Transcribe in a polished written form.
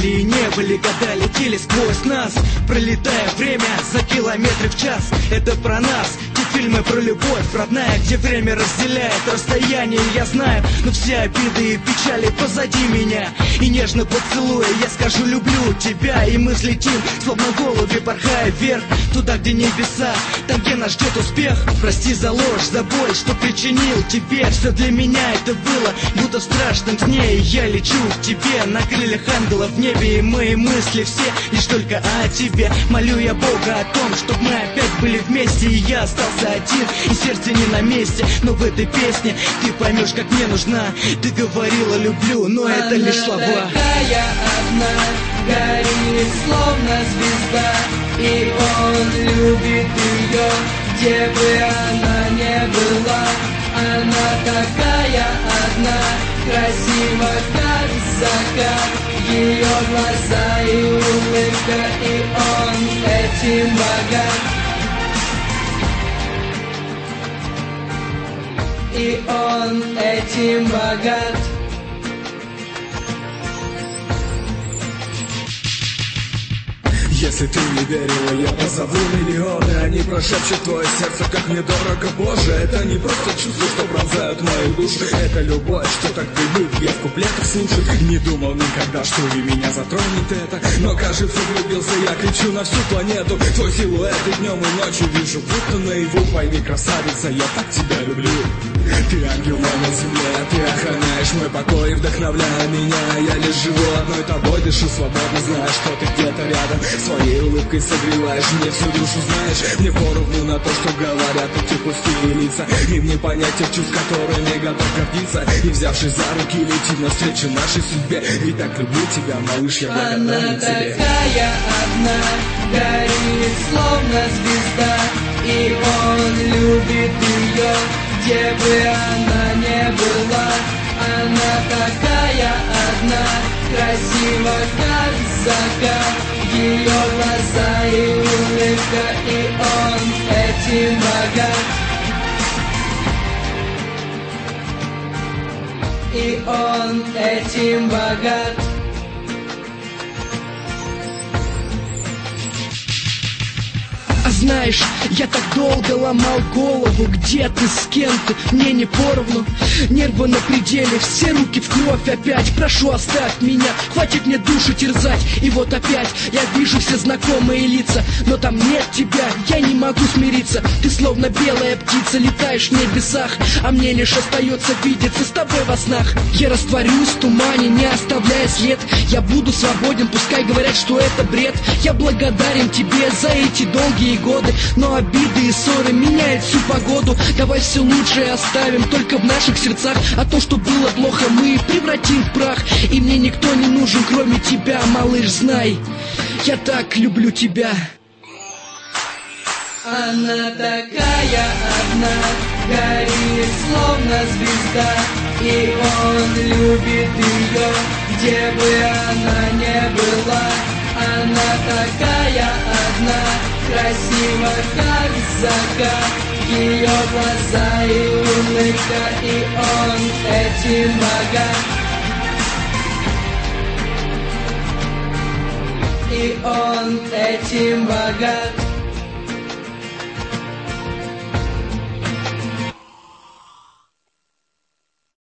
были и не были, года летели сквозь нас, пролетая время за километры в час. Это про нас, те фильмы про любовь родная, где время разделяет расстояние, я знаю. Но все обиды и печали позади меня, и нежно поцелуя я скажу люблю тебя. И мы слетим, словно голуби, порхая вверх, туда, где небеса, там, где нас ждет успех. Прости за ложь, за боль, что причинил тебе. Все для меня это было, будто в страшном сне. И я лечу к тебе на крыльях ангелов в небе, и мои мысли все лишь только о тебе. Молю я Бога о том, чтобы мы опять были вместе, и я остался один, и сердце не на месте. Но в этой песне ты поймешь, как мне нужна. Ты говорила люблю, но это лишь слова. Она такая одна, горит словно звезда, и он любит ее, где бы она ни была. Она такая одна, красива как закат, ее глаза и улыбка, и он этим богат. И он этим богат. Если ты не верила, я позову миллионы. Они прошепчут твое сердце, как мне дорого, Боже. Это не просто чувства, что пронзают мою душу. Это любовь, что так привык я в куплетах слушать. Не думал никогда, что и меня затронет это, но, кажется, влюбился, я кричу на всю планету. Твой силуэт и днем, и ночью вижу, будто наяву. Пойми, красавица, я так тебя люблю. Ты ангел на земле, ты охраняешь мой покой, вдохновляя меня. Я лишь живу одной тобой, дышу свободно, зная, что ты где-то рядом. Своей улыбкой согреваешь мне всю душу, знаешь. Мне поровну на то, что говорят эти пустые лица. И мне понять тех чувств, которыми готов гордиться. И взявшись за руки, летим навстречу нашей судьбе. Ведь так люблю тебя, малыш, я благодарен тебе. Она такая одна, горит словно звезда, и он любит ее, где бы она ни была. Она такая одна, красива как закат, ее глаза и улыбка, и он этим богат. И он этим богат. Знаешь, я так долго ломал голову, где ты, с кем ты, мне не поровну. Нервы на пределе, все руки в кровь опять. Прошу, оставь меня, хватит мне душу терзать. И вот опять я вижу все знакомые лица, но там нет тебя, я не могу смириться. Ты словно белая птица, летаешь в небесах, а мне лишь остается видеться с тобой во снах. Я растворюсь в тумане, не оставляя след. Я буду свободен, пускай говорят, что это бред. Я благодарен тебе за эти долгие годы, но обиды и ссоры меняют всю погоду. Давай все лучшее оставим только в наших сердцах, а то, что было плохо, мы превратим в прах. И мне никто не нужен, кроме тебя, малыш, знай, я так люблю тебя. Она такая одна, горит словно звезда, и он любит ее, где бы она ни была. Она такая одна, красива как закат, ее глаза и улыбка, и он этим богат. И он этим богат.